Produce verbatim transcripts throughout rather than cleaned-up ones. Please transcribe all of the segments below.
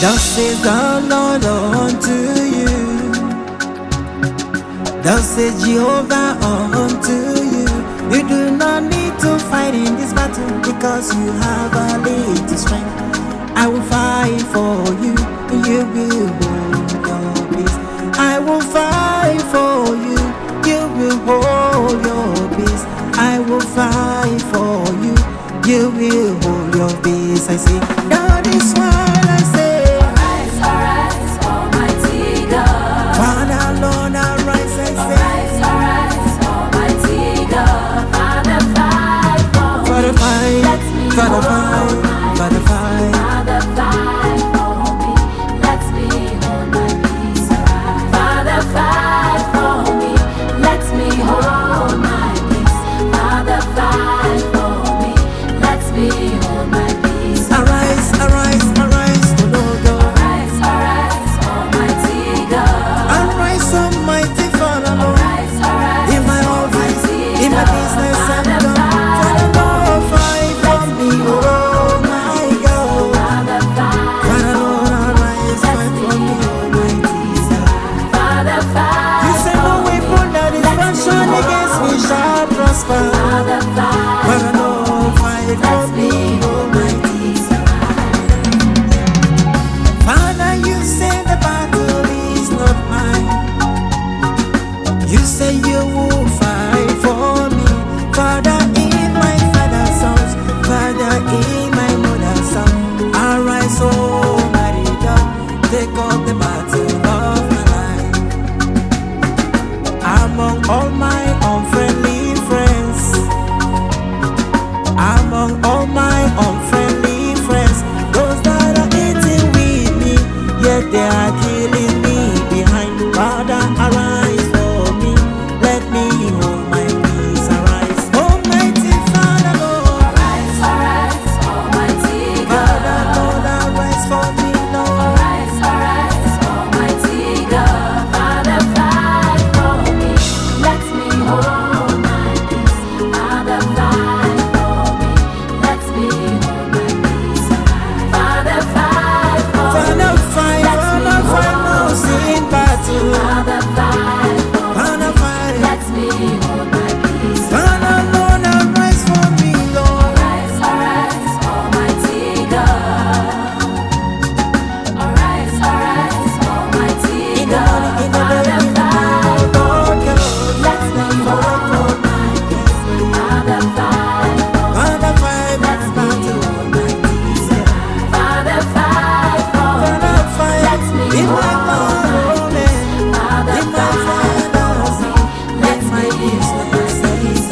Thus says the Lord unto you, thus says Jehovah unto you. You do not need to fight in this battle, because you have a little strength. I will fight for you, you will hold your peace. I will fight for you, you will hold your peace. I will fight for you, you will hold your peace. I say, that is why I say, arise, arise, Almighty God. Father, Lord, arise, I say, Arise, arise, Almighty God. Father, fight for me. Father, fight, Let me Father, hold fight, my Father, peace. fight. Father, fight for me. Let me hold my peace. Father, fight for me. Let me hold my peace. Father, fight for me. Let me hold my peace. Arise, arise, arise, O Lord God. Arise, arise, Almighty God. Arise, Almighty Father, Lord. Arise, arise, In my office, Almighty in my God. business, and Father, done. Father, Lord, fight for me, oh my God. Father, fight Father, Lord, arise, fight for me, Almighty God. Father, fight You say no weapon that is fashioned against me shall prosper. Father, fight Father, Lord, fight for me, Almighty God. Father, you say the battle is not mine. You say you will fight for me. Father, in my father's house, Father, in my mother's house, arise, Almighty God, take up the battle of my life. Among all my unfriendly friends, among all my unfriendly friends, those that are eating with me, yet they are killing me behind. Father, arise for me, let me hold my peace. Arise, Almighty Father, Lord. Arise, arise, Almighty Father, God. Lord, arise for me, Lord. Arise, arise, Almighty God. Father, fight for me. Let me hold my peace. Father, fight for me. Let me hold my peace. Father, fight for me. Father, fight, Let me Father, fight, hold no sin battle. Father, fight for Father, me. fight. Let me hold my peace. Father, Lord, arise for me, Lord. Arise, arise, Almighty God. Arise, arise, Almighty In the God. morning, in the Father, day, in the fight night, Lord God. Let me hold my peace. Father, fight for me. Father, fight my Let me battle. hold my peace. Father, fight for me. Father, fight Let me in my hold my home, peace. Father, in my fight for father's me. house, Let in my me hold my business. peace.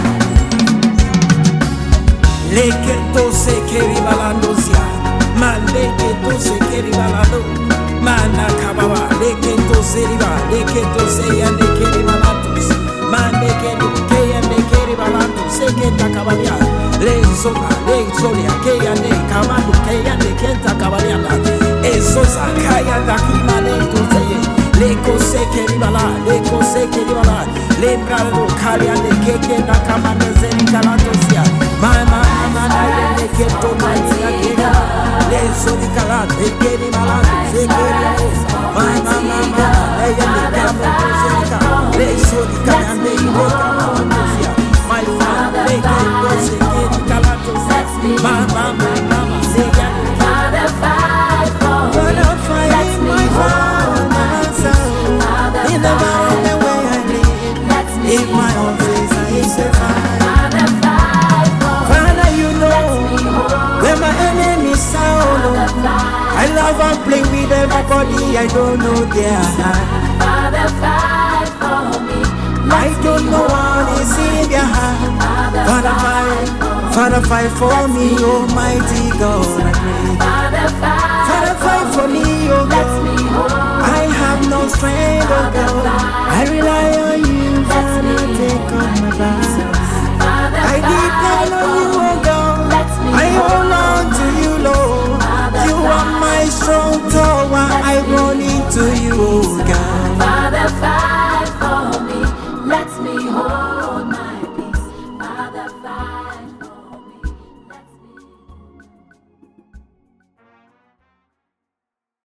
Leketo se keri balandosia, maleketo se keri balando, mana kababa, leketo se riba, leketo se yande keri balandos, maleketo ke yande keri balandos, se kenta kabalia, le zona, le zolia, ke yande kamando, ke yande kenta kabalia, ezosa kaya dakimane tuzeye, leko se keri bala, leko se keri bala, le brado kali yande keke nakamane zeri kalandosia, mama. Keto mania kega, leso di kala, ekeri malando, sekeri mo, mama mama, leya le kamo kozeka, leso di kala ne ile kamo kozia, my father, leketo sekeri kala kozia, mama mama, leya le Father, fight for me. Father, fight my father's house, in the mountain where I live, in my office I is a fire. Father, fight for me. Father, you know where my enemies are. I love and play with everybody. I don't know their heart. Father, fight for me. I don't know what is in their heart. Father, fight, Father, fight for me, Almighty God. I pray. Father, fight.